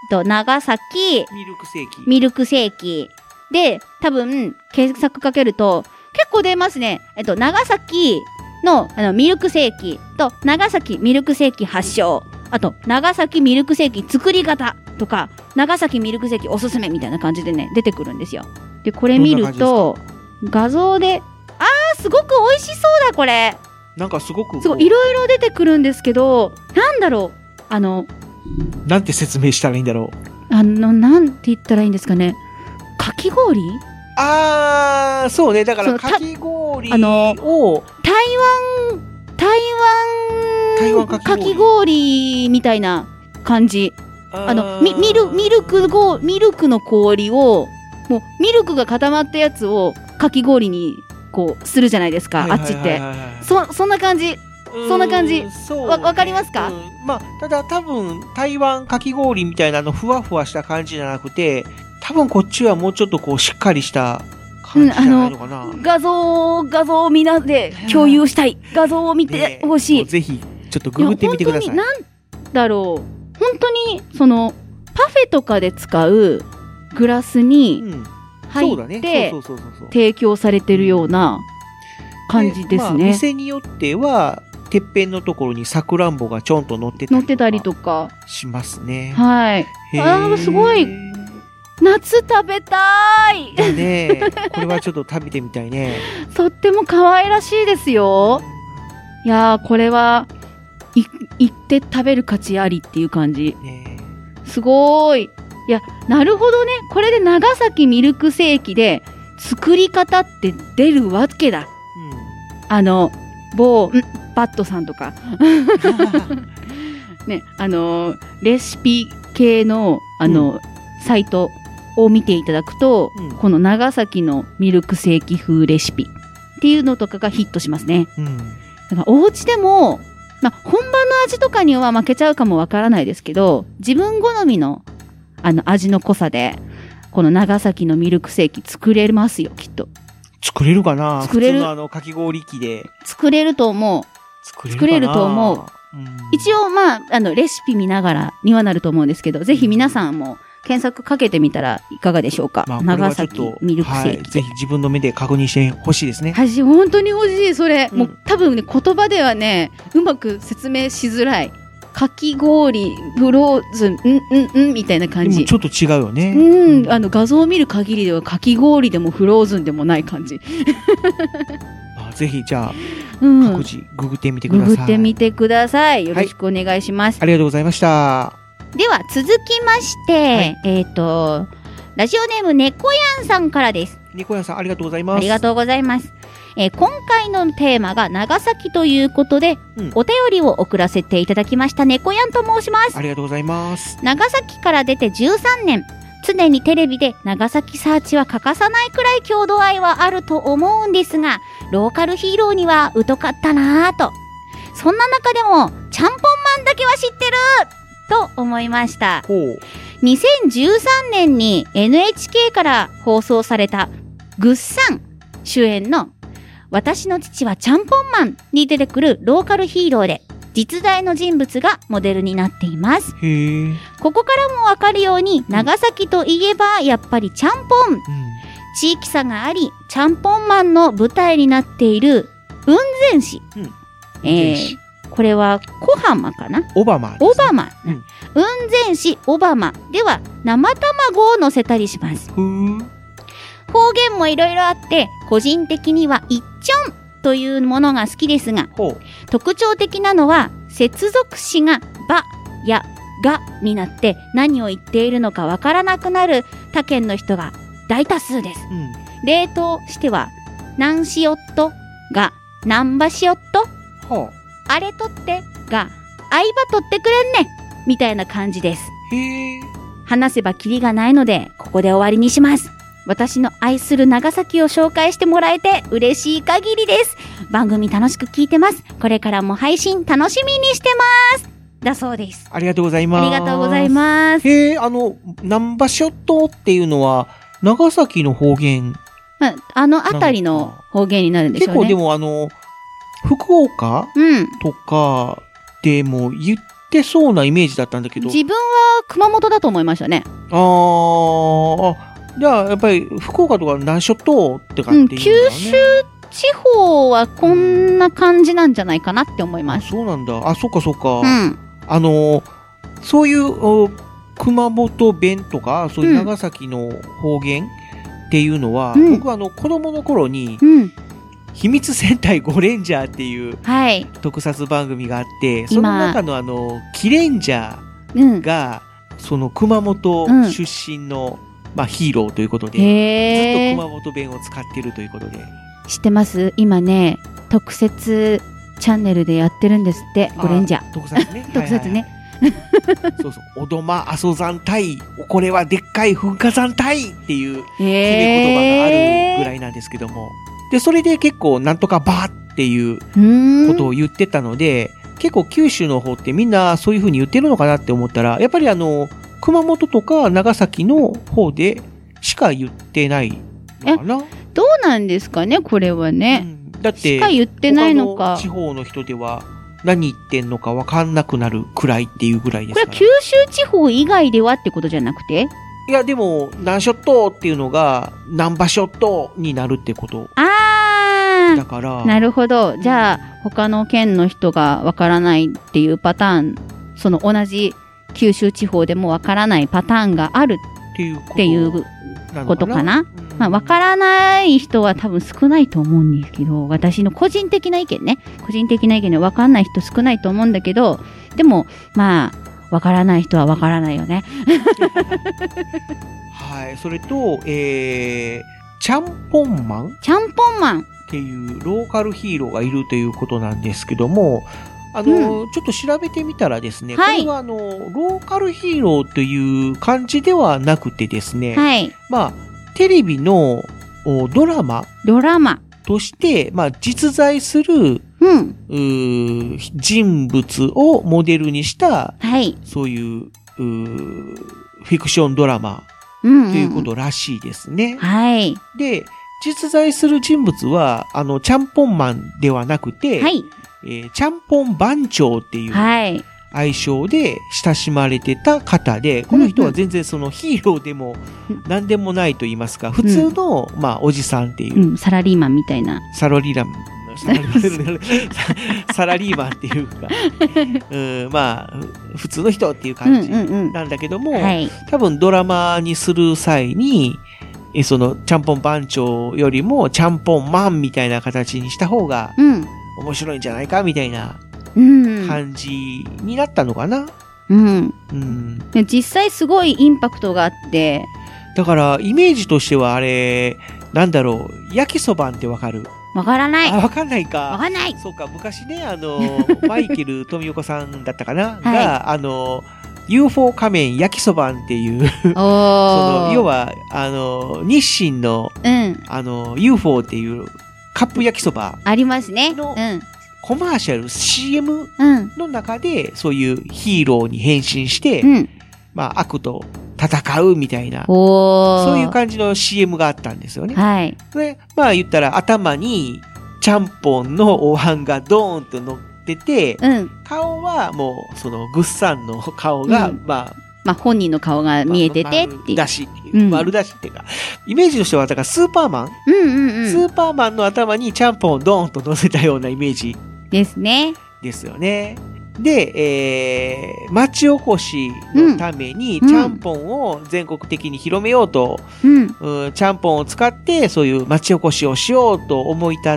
と、長崎、 ミルクセーキ。 ミルクセーキ。で、多分、検索かけると、結構出ますね。えっと、長崎の、あの、ミルクセーキと、長崎ミルクセーキ発祥。あと、長崎ミルクセーキ作り方とか、長崎ミルクセーキおすすめみたいな感じでね、出てくるんですよ。で、これ見ると、画像で、あー、すごく美味しそうだ、これ。 なんかすごく。 すごい、いろいろ出てくるんですけど、なんだろう。あの、 なんて説明したらいいんだろう。あの、なんて言ったらいいんですかね。かき氷？ あー、そうね。だから、かき氷を、 あの、台湾、台湾、 台湾かき氷。 かき氷みたいな感じ。あの、ミミル、ミルクご、ミルクの氷を、もう、ミルクが固まったやつをかき氷に、こう、するじゃないですか、あっちって。そ、そんな感じ。そんな感じ。そう、ね。わ、わかりますか？うん、 まあ、ただ多分、台湾かき氷みたいなの、ふわふわした感じじゃなくて、多分こっちはもうちょっとこう、しっかりした感じじゃないのかな。うん、あの画像、画像をみんなで共有したい。画像を見てほしい。ね、 ぜひ、ちょっとググってみてください。いなんだろう。本当に、その、パフェとかで使うグラスに入って提供されてるような感じですね。まあ、 店によっては、てっぺんのところにさくらんぼがちょんと乗ってたりとか。 乗ってたりとか。 しますね。 はい。ああ、すごい。夏食べたい。 だね。これはちょっと食べてみたいね。 とっても可愛らしいですよ。いやー、これは、い、行って食べる価値ありっていう感じ。ね、すごーい。いや、なるほどね。これで長崎ミルクセーキで作り方って出るわけだ。うん、あの、某、んバットさんとか。ね、あの、レシピ系の、あの、うん、サイトを見ていただくと、うん、この長崎のミルクセーキ風レシピっていうのとかがヒットしますね。うん、だからお家でも、まあ、本場の味とかには負けちゃうかもわからないですけど、自分好みの、あの、味の濃さで、この長崎のミルクセーキ作れますよ、きっと。 作れるかな？作れる。普通のあの、かき氷機で。 作れると思う。 作れるかな？ 作れると思う。うん、一応、まあ、あの、レシピ見ながらにはなると思うんですけど、ぜひ皆さんも検索かけてみたらいかがでしょうか。まあ、長崎ミルクセーキ、はい。 ぜひ自分の目で確認してほしいですね。 はい、本当に欲しい、それ。うん、もう多分ね、言葉ではね、うまく説明しづらい。かき氷、フローズン、うんうんうんみたいな感じ。 でもちょっと違うよね。 うん、あの画像を見る限りではかき氷でもフローズンでもない感じ。 あ、ぜひじゃあ、うん、各自ググってみてください。 ググってみてください。よろしくお願いします。はい、 ありがとうございました。 では続きまして、はい、えっとラジオネーム猫やんさんからです。 猫やんさんありがとうございます。 ありがとうございます。えー、今回のテーマが長崎ということで、うん、お便りを送らせていただきました猫やんと申します。 ありがとうございます。 長崎から出てじゅうさんねん、常にテレビで長崎サーチは欠かさないくらい郷土愛はあると思うんですが、ローカルヒーローには疎かったなぁと。そんな中でもちゃんぽんマンだけは知ってると思いました。にせんじゅうさんねんに エヌエイチケー から放送されたぐっさん主演の私の父はちゃんぽんマンに出てくるローカルヒーローで、実在の人物がモデルになっています。 へえ。 ここからもわかるように、長崎といえばやっぱりちゃんぽん、うん、地域差がありちゃんぽんマンの舞台になっている雲仙市、うん、えー、これは小浜かな、 小浜、ね、 小浜、うん、雲仙市小浜では生卵を乗せたりします。 ふー。 方言もいろいろあって、個人的にはいっちょんというものが好きですが、特徴的なのは接続詞がばやがになって何を言っているのかわからなくなる他県の人が大多数です。うん、例としては、なんしよっとがなんばしよっと、あれとってがあいばとってくれんねみたいな感じです。 へー。 話せばキリがないのでここで終わりにします。私の愛する長崎を紹介してもらえて嬉しい限りです。番組楽しく聞いてます。これからも配信楽しみにしてます。だそうです。 ありがとうございます。 ありがとうございます。 へえ、あの、なんばしょっとっていうのは、長崎の方言。 まあ、あのあたりの方言になるんでしょうね。 結構でもあの、福岡、うん、とかでも言ってそうなイメージだったんだけど。 自分は熊本だと思いましたね。 あー、じゃあやっぱり福岡とか南諸島って感じ、ね、うん、 九州地方はこんな感じなんじゃないかなって思います。 そうなんだ。あ、そっかそっか。 うん、 あのそういう熊本弁とかそういう長崎の方言っていうのは、うん、僕はあの子供の頃に、うん、秘密戦隊ゴレンジャーっていう特撮番組があって、はい、その中のあのキレンジャーが、うん、その熊本出身の、うん、まあ、ヒーローということで、ずっと熊本弁を使っているということで。 知ってます？今ね、特設チャンネルでやってるんですって、ゴレンジャー。 特撮ね。 特撮ね。 そうそう。おどま阿蘇山隊、これはでっかい噴火山隊っていう決め言葉があるぐらいなんですけども。で、それで結構なんとかバーっていうことを言ってたので、結構九州の方ってみんなそういう風に言ってるのかなって思ったら、やっぱりあの、熊本とか長崎の方でしか言ってないのかな。 どうなんですかね、これはね。うん、だって、しか言ってないのか。 他の地方の人では何言ってんのか分かんなくなるくらいっていうぐらいですから。 これは九州地方以外ではってことじゃなくて？ いや、でも、南諸島っていうのが、南波諸島になるってこと。 あー。 だから。 なるほど。じゃあ、他の県の人が分からないっていうパターン、その同じ九州地方でも分からないパターンがあるっていうことかな。まあ、分からない人は多分少ないと思うんですけど、私の個人的な意見ね。個人的な意見で分かんない人少ないと思うんだけど、でも、まあ、分からない人は分からないよね。 はい。それと、えー、ちゃんぽんマンちゃんぽんマンっていうローカルヒーローがいるということなんですけども、あの、うん、ちょっと調べてみたらですね、はい、これはあの、ローカルヒーローという感じではなくてですね、 はい、 まあ、テレビのドラマドラマとして、まあ、実在する、 うん、 う人物をモデルにした、 はい、 そういう、うフィクションドラマということらしいですね。 うんうん、はい。 で、実在する人物は、あの、ちゃんぽんマンではなくて、 はい、 えー、ちゃんぽん番長っていう愛称で親しまれてた方で、この人は全然そのヒーローでも何でもないと言いますか、普通の、うん、まあ、おじさんっていう、 うん。サラリーマンみたいな。 サラリーマン。サラリーサラリーマンっていうか、うん、まあ、普通の人っていう感じなんだけども、 うんうんうん、はい、 多分ドラマにする際に、えその、ちゃんぽん番長よりも、ちゃんぽんマンみたいな形にした方が、面白いんじゃないかみたいな感じになったのかな。 うん。 うん、 実際すごいインパクトがあって。 だから、イメージとしてはあれ、なんだろう、焼きそばんってわかる？ わからない。 あ、わかんないか。 わかんない。 そうか、昔ね、あの、マイケル富岡さんだったかな、はい、が、あの、ユーフォー 仮面焼きそばんっていうその、要は、あの、日清の、 うん、 あの、ユーフォー っていうカップ焼きそば。 ありますね。 の、 うん、 コマーシャル、シーエム の中で、そういうヒーローに変身して、 うん、 まあ、悪と戦うみたいな、 おそういう感じの シーエム があったんですよね。 はい。 で、まあ言ったら頭にちゃんぽんのお椀がドーンと乗ってて、 うん、 顔はもうそのグッサンの顔が、うん、まあ、 まあ本人の顔が見えててっていう。 丸出しっていう、うん、丸出しっていうか、イメージとしてはだからスーパーマン、 うんうんうん、 スーパーマンの頭にちゃんぽんをドーンと乗せたようなイメージですね。 ですよね。で、えー、町おこしのために、ちゃんぽんを全国的に広めようと、 うんうん、ちゃんぽんを使って、そういう町おこしをしようと思い立って、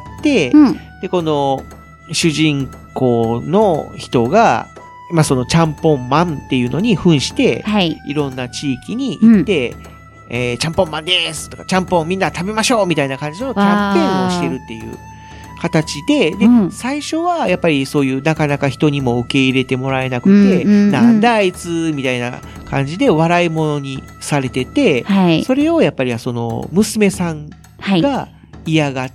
うん、 で、この主人公の人が、まあ、そのちゃんぽんマンっていうのに扮して、 はい、 いろんな地域に行って、うん、えー、ちゃんぽんマンですとか、ちゃんぽんみんな食べましょうみたいな感じのキャンペーンをしてるっていう。形で、で、うん、最初はやっぱりそういうなかなか人にも受け入れてもらえなくて、 うんうんうん、 なんだあいつみたいな感じで笑い物にされてて、 はい、 それをやっぱりその娘さんが嫌がって、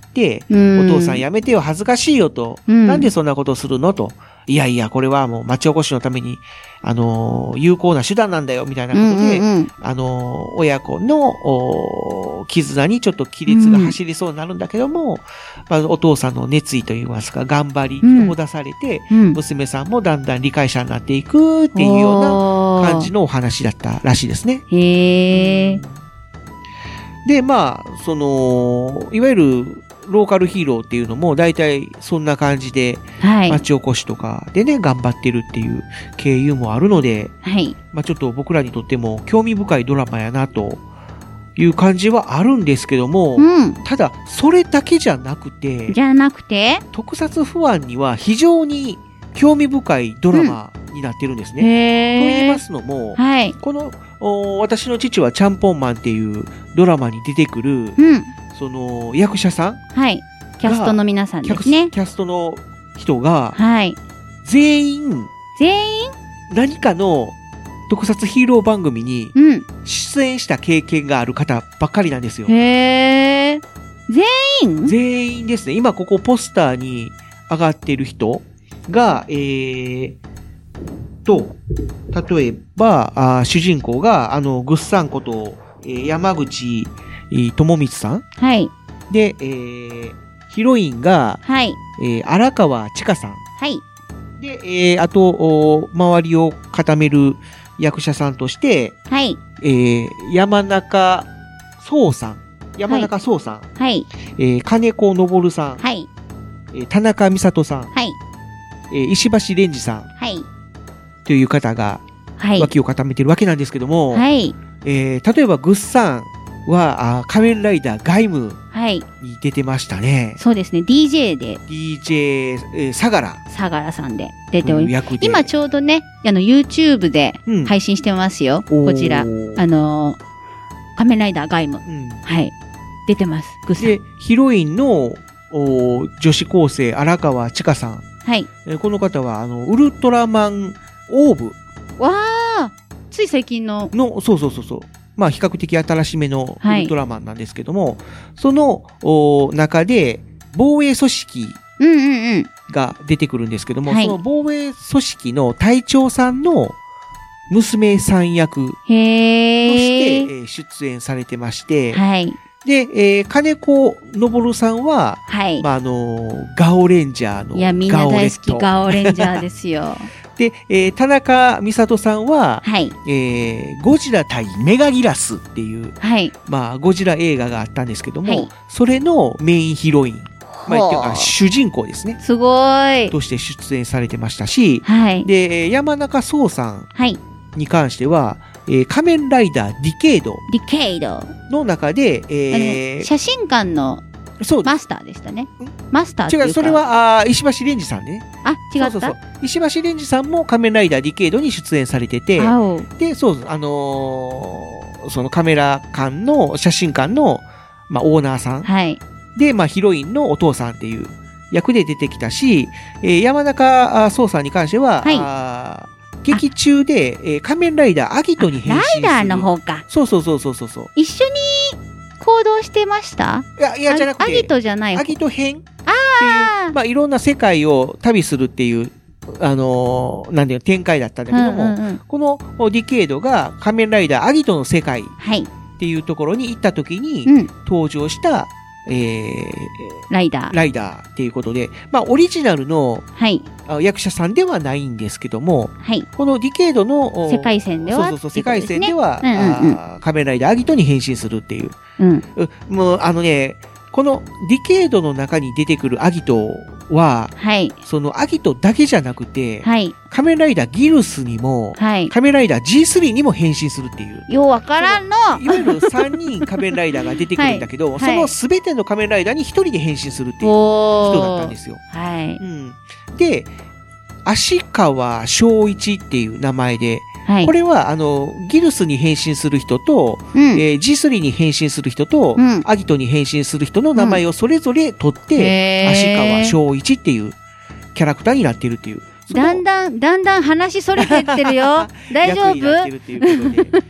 うん、 お父さんやめてよ、恥ずかしいよと、うん、なんでそんなことするのと、いやいや、これはもう町おこしのために、あのー、有効な手段なんだよ、みたいなことで、うんうんうん、あのー、親子の、絆にちょっと亀裂が走りそうになるんだけども、うんまあ、お父さんの熱意といいますか、頑張りを出されて、うん、娘さんもだんだん理解者になっていくっていうような感じのお話だったらしいですね。 へー。 で、まあ、その、いわゆる、ローカルヒーローっていうのも大体そんな感じで、はい、町おこしとかでね、頑張ってるっていう経由もあるので、 はい、 まあちょっと僕らにとっても興味深いドラマやなという感じはあるんですけども、 うん、 ただそれだけじゃなくて、 じゃなくて、 特撮ファンには非常に興味深いドラマになってるんですね。 うん、へー。 と言いますのも、 はい、 この私の父はちゃんぽんマンっていうドラマに出てくる、 うん、 その役者さん、 はい、キャストの皆さんですね。 キャストの人が、 はい、 全員、 全員何かの特撮ヒーロー番組に出演した経験がある方ばっかりなんですよ。 へー。全員全員ですね。今ここポスターに上がっている人が、えー、と、例えば、あ主人公が、あの、ぐっさんこと、えー、山口智光さん。 はい。 で、えー、ヒロインが、 はい。 えー、荒川千佳さん。 はい。 で、えー、あと、周りを固める役者さんとして、 はい。 えー、山中壮さん。山中壮さん。 はい。 えー、金子昇さん。 はい。 えー、田中美里さん。 はい。 えー、石橋蓮司さん。 はい。 という方が、 はい。 脇を固めてるわけなんですけども、 はい。 えー、例えばグッさんは、あ仮面ライダーガイムに出てましたね。 はい、そうですね。ディージェー で。 ディージェー、えー、相良。 相良さんで出ております。今ちょうどね、あの、YouTube で配信してますよ。うん、こちら。あのー、仮面ライダーガイム。うん、はい。出てます。グッさん。 で、ヒロインのお女子高生、荒川千佳さん。 はい。 えー、この方は、あの、ウルトラマンオーブ。 わー。つい最近の。 の、そうそうそうそう。まあ、比較的新しめのウルトラマンなんですけども、はい、そのお中で、防衛組織が出てくるんですけども、 うんうんうん、 その防衛組織の隊長さんの娘さん役として、えー、出演されてまして、 はい、 で、えー、金子昇さんは、 はい、 まあ、あのー、ガオレンジャーのガオレット。 いや、みんな大好きガオレンジャーですよ。 で、えー、田中美里さんは、 はい、 えー、ゴジラ対メガギラスっていう、 はい、 まあ、ゴジラ映画があったんですけども、はい、それのメインヒロイン、まあ、言って主人公ですね。 すごい。 として出演されてましたし、 はい、 で、山中壮さんに関しては、えー、仮面ライダーディケイドディケイドの中で、えー、 写真館のそうマスターでしたね。マスターっていうか。 違う、それは、あ石橋蓮司さんね。 あ、違った。 そうそうそう。石橋蓮司さんも仮面ライダーディケイドに出演されてて、で、そう、あのー、そのカメラ館の、写真館の、まあ、オーナーさん。 はい。 で、まあ、ヒロインのお父さんっていう役で出てきたし、えー、山中壮さんに関しては、はい、あ劇中で、えー、仮面ライダーアギトに変身する。 ライダーの方か。 そうそうそうそうそう。 一緒に、行動してました？ いや、いや、じゃなくて。 アギトじゃない。 アギト編っていう、 あまあ、いろんな世界を旅するっていう、あのー、なんていう展開だったんだけども、うんうんうん、このディケイドが仮面ライダーアギトの世界っていうところに行った時に登場した、うん、えー、 ライダー。 ライダーっていうことで、まあ、オリジナルの、 はい、 役者さんではないんですけども、 はい、 このディケイドの世界線では、 そうそうそう、世界線では、 うんうんうん、 仮面ライダーアギトに変身するっていう。 うん、 もう、あのね、このディケイドの中に出てくるアギトは、 はい、 そのアギトだけじゃなくて、 はい、 仮面ライダーギルスにも、 はい、 仮面ライダー ジースリー にも変身するっていう。 ようわからんの。 いわゆるさんにん仮面ライダーが出てくるんだけど、はい、そのすべての仮面ライダーにひとりで変身するっていう人だったんですよ。 はい。 うん。で、足川翔一っていう名前で、はい、これは、あの、ギルスに変身する人と、うん、えー、ジースリー に変身する人と、うん、アギトに変身する人の名前をそれぞれ取って、うん、足川翔一っていうキャラクターになっているっていう。 だんだん、だんだん話それてってるよ。大丈夫？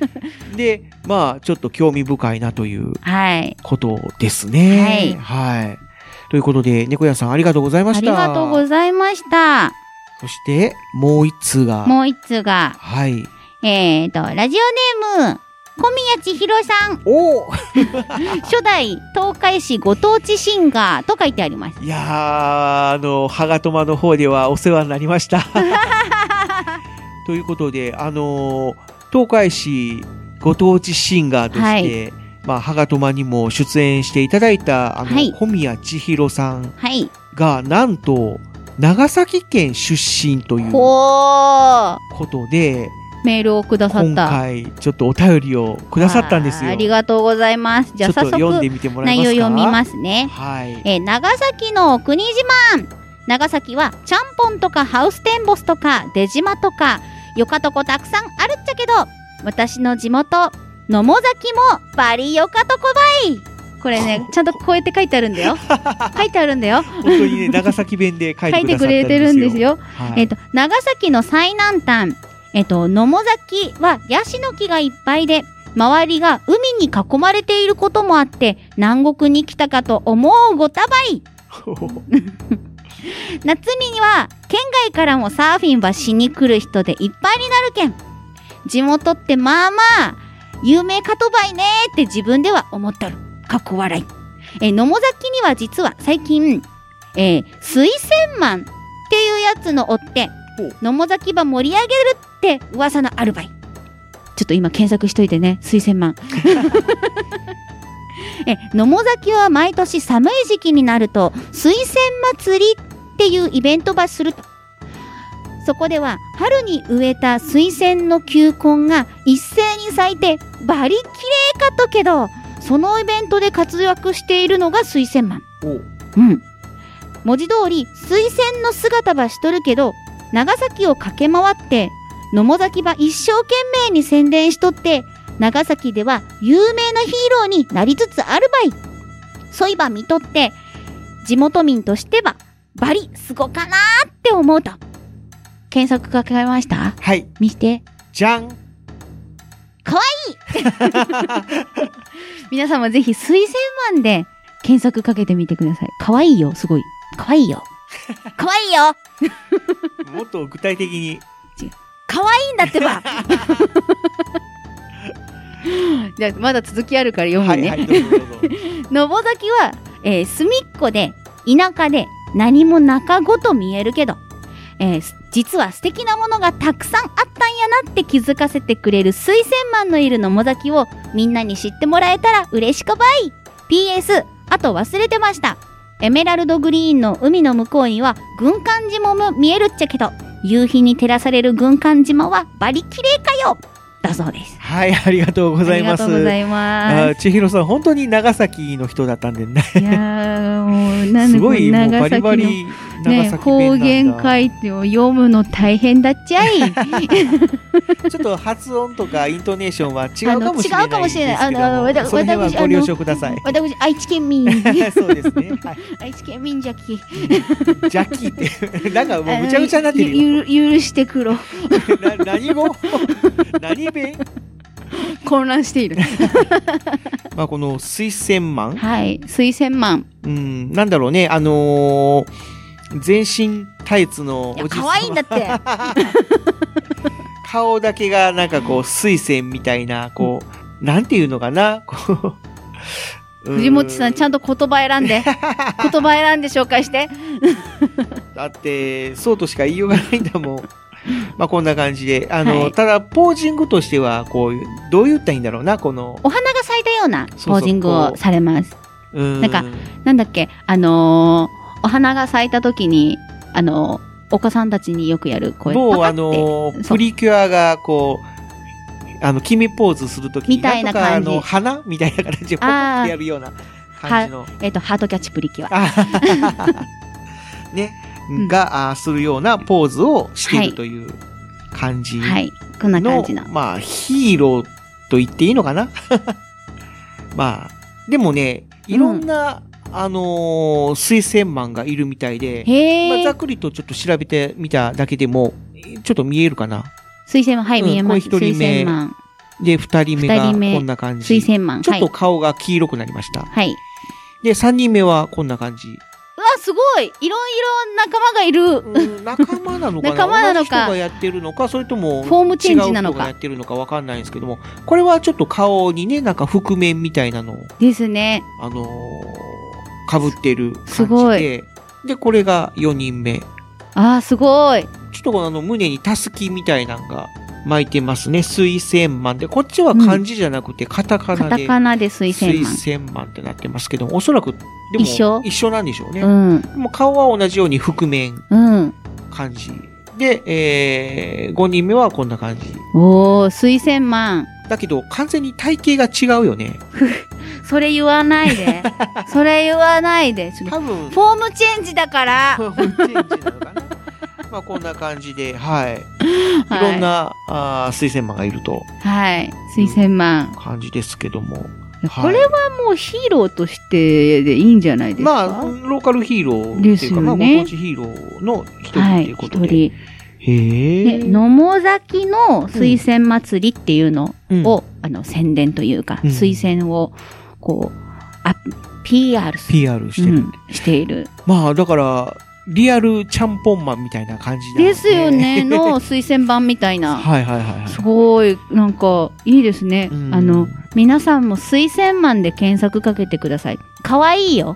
で、まあ、ちょっと興味深いなというはい。 ことですね。はい。はい。ということで、猫屋さんありがとうございました。 ありがとうございました。 そして、もう一通が。 もう一通が。 はい。 えーと、ラジオネーム、小宮千尋さん。 お初代東海市ご当地シンガーと書いてあります。 いやー、あの、はがとまの方ではお世話になりました。ということで、あの、東海市ご当地シンガーとして、はい、まあ、はがとまにも出演していただいた、あの、はい、小宮千尋さんが、はい、なんと、長崎県出身ということで、 メールをくださった。 今回、ちょっとお便りをくださったんですよ。 ありがとうございます。じゃあ早速、 読んでみてもらえますか？ 内容読みますね。 はい。 えー、長崎の国自慢。長崎は、ちゃんぽんとかハウステンボスとか、出島とか、よかとこたくさんあるっちゃけど、私の地元、野母崎もバリよかとこばい。これね、ちゃんとこうやって書いてあるんだよ。書いてあるんだよ。 本当にね、長崎弁で書いてくださったんですよ。書いてくれてるんですよ。 はい、えっと、長崎の最南端、えっと、野母崎はヤシの木がいっぱいで、周りが海に囲まれていることもあって、南国に来たかと思うごたばい。夏には、県外からもサーフィンはしに来る人でいっぱいになるけん。地元ってまあまあ、有名かとばいねーって自分では思ってる。かっこ笑い。えー、野母崎には実は最近、えー、水仙マンっていうやつの追って、野母崎ば盛り上げるって噂のあるばい。ちょっと今検索しといてね、水仙マン。え、野母崎は毎年寒い時期になると、水仙祭りっていうイベントばすると。そこでは春に植えた水仙の球根が一斉に咲いてバリ綺麗かとけど、そのイベントで活躍しているのが水仙マン。うん。文字通り水仙の姿ばしとるけど、長崎を駆け回って野母崎ば一生懸命に宣伝しとって、長崎では有名なヒーローになりつつあるばい。そういば見とって地元民としてはバリすごかなーって思うと。検索かけました？ はい。 見して。 じゃん。 かわいい皆さんもぜひ水仙マンで検索かけてみてください。かわいいよ、すごい。かわいいよ。かわいいよもっと具体的に。 かわいいんだってばじゃあまだ続きあるから読むね。はいはい、どうぞどうぞ。野母崎は、えー、隅っこで田舎で何も中ごと見えるけど、えー、実は素敵なものがたくさんあったんやなって気づかせてくれる水仙マンのいる野母崎をみんなに知ってもらえたら嬉しかばい。 ピーエス あと忘れてました。エメラルドグリーンの海の向こうには軍艦島も見えるっちゃけど、夕日に照らされる軍艦島はバリ綺麗かよだそうです。 はい、ありがとうございます。 ありがとうございます。 千尋さん、本当に長崎の人だったんでね。 いやー、もう、なんでこう長崎のね、方言書いて読むの大変だっちゃい。 ちょっと発音とかイントネーションは違うかもしれない。 違うかもしれない。 あの、私、その辺はご了承ください。 私、愛知県民。 そうですね。はい、 愛知県民じゃき。 じゃきって、なんかもうぐちゃぐちゃになってるよ。 許してくろ。 な、何語何弁混乱している。 まあこの水仙マン。 はい、水仙マン。 うん、なんだろうね、あのー、全身タイツのおじさん。 可愛いんだって。 顔だけがなんかこう水仙みたいな、こう、なんていうのかな、こう。藤本さん、ちゃんと言葉選んで。言葉選んで紹介して。 だって、そうとしか言いようがないんだもん。まあこんな感じで、あの、はい、ただポージングとしては、こういう、どう言ったらいいんだろうな、この。 お花が咲いたようなポージングをされます。そうそう、 うん、 なんか、なんだっけ、あのー、お花が咲いた時に、あのー、お子さんたちによくやる、こういう。 もう、あのー、プリキュアが、こう、あの、決めポーズするときに、 みたいな感じ。 あの、花みたいな形でポッてやるような感じの。 えっと、ハートキャッチプリキュア。 ね。が、うん、するようなポーズをしているという感じの、 はいはい、こんな感じの。 まあ、ヒーローと言っていいのかなまあ、でもね、いろんな、うん、あのー、水仙マンがいるみたいで、まあ、ざっくりとちょっと調べてみただけでも、ちょっと見えるかな。 水仙マン、はい、見えます。 うん、これ一人目。 で、二人目がこんな感じ。 水仙マン。 ちょっと顔が黄色くなりました。 はい。 で、三人目はこんな感じ。 うわ、すごいいろいろ仲間がいる。 うん、仲間なのかな仲間なのか。 同じ人がやってるのか、それとも、 フォームチェンジなのか。 違う人がやってるのかわかんないんですけども、これはちょっと顔にね、なんか覆面みたいなのを。 ですね。 あのー、被ってる感じで。 すごい。 で、これがよにんめ。 あー、すごい。 ちょっとこのあの胸にタスキみたいなのが巻いてますね。水仙マンで。こっちは漢字じゃなくてカタカナで。 カタカナで水仙マン。 水仙マンってなってますけども、おそらく、でも一緒一緒なんでしょうね。 うん。 もう顔は同じように覆面。 うん。 感じ。で、えー、ごにんめはこんな感じ。 おー、水仙マン。 だけど、完全に体型が違うよね。 それ言わないで。それ言わないで。 多分。 フォームチェンジだから。 フォームチェンジなのかな。まあこんな感じで、はい。いろんな、はい、あ水仙マンがいると。 はい。水仙マン。 感じですけども。 これはもうヒーローとしてでいいんじゃないですか。 まあ、ローカルヒーローっていうか、ですよね、まあ、ご当地ヒーローの一人っていうことで。はい、一人。へえ。 野母崎の水仙祭りっていうのを、うん、あの、宣伝というか、うん、水仙を、こう、あ、ピーアール する。 ピーアール してる、うん。 している。 まあ、だから、リアルちゃんぽんマンみたいな感じなんですね。ですよね。の水仙版みたいな。 はいはいはい。 すごい、なんか、いいですね。あの、皆さんも水仙マンで検索かけてください。かわいいよ。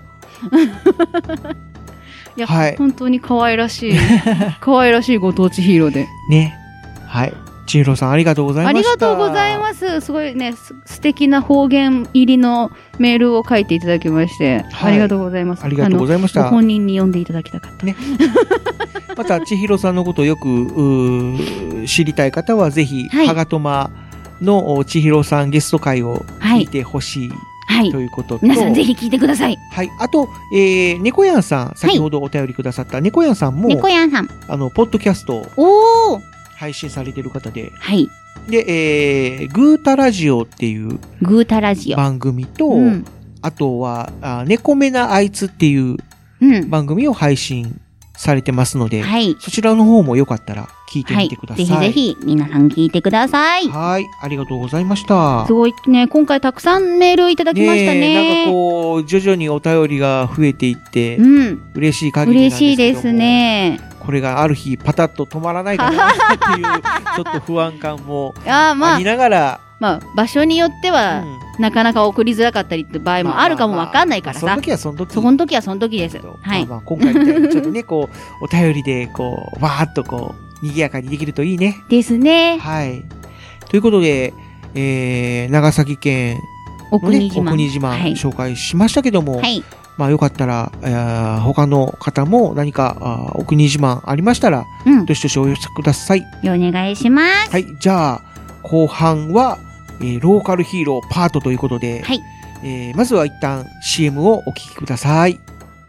いや、はい、本当に可愛らしい。可愛らしいご当地ヒーローで。 ね。はい。千尋さんありがとうございました。 ありがとうございます。すごいね、す素敵な方言入りのメールを書いていただきまして、はい、ありがとうございます。 ありがとうございました。 ご本人に読んでいただきたかった。ね。 また、千尋さんのことをよく知りたい方は、ぜひ、はい、はがとまの千尋さんゲスト会を聞いてほしい。はい。ということと、 皆さんぜひ聞いてください。 はい。あと、えー、猫やんさん、先ほどお便りくださった猫やんさんも、 猫やんさん。 あの、ポッドキャストを配信されてる方で、 はい。 で、えー、グータラジオっていう、 グータラジオ番組と、うん、あとは、あ猫目なあいつっていう番組を配信されてますので、はい。そちらの方もよかったら聞いてみてください。 はい、ぜひぜひ皆さん聞いてください。 はい。ありがとうございました。 すごいね、今回たくさんメールいただきましたね。 ね、なんかこう、徐々にお便りが増えていって、うん。嬉しい限りなんですけども。 嬉しいですね。 これがある日パタッと止まらないかなっていう、ちょっと不安感もありながら、 まあ、場所によっては、うん、なかなか送りづらかったりって場合もあるかもわかんないからさ。 まあまあまあ、その時はその時。 その時はその時です。はい。 まあまあ今回みたいにちょっとね、こう、お便りで、こう、わーっとこう、賑やかにできるといいね。 ですね。 はい。ということで、えー、長崎県のね、お国島、はい、紹介しましたけども、はい。まあよかったら、えー、他の方も何か、あお国自慢ありましたら、うん、どしどしお寄せください。 お願いします。 はい。じゃあ、後半は、えー、ローカルヒーローパートということで、はい。えー、まずは一旦 シーエム をお聞きください。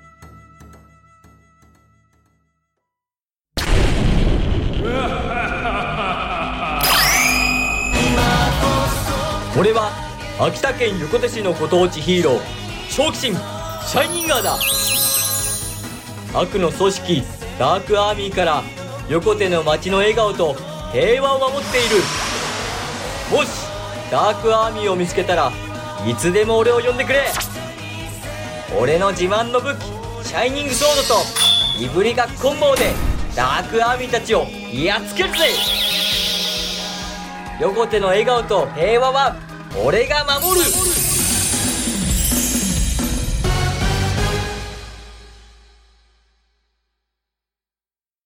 俺は秋田県横手市のご当地ヒーロー、正気神シャイニンガーだ。悪の組織ダークアーミーから横手の街の笑顔と平和を守っている。もしダークアーミーを見つけたらいつでも俺を呼んでくれ。俺の自慢の武器シャイニングソードといぶりがっこん棒でダークアーミーたちをやっつけるぜ。横手の笑顔と平和は俺が守る。